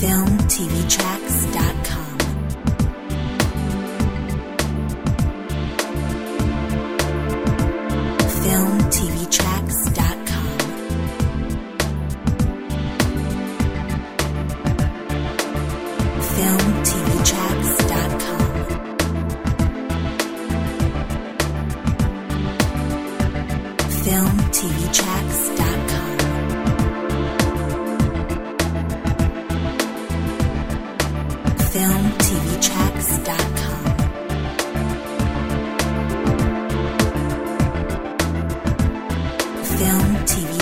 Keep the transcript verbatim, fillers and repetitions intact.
film t v tracks dot com. film t v tracks dot com. film t v tracks dot com. film t v tracks dot com. film t v tracks dot com. film t v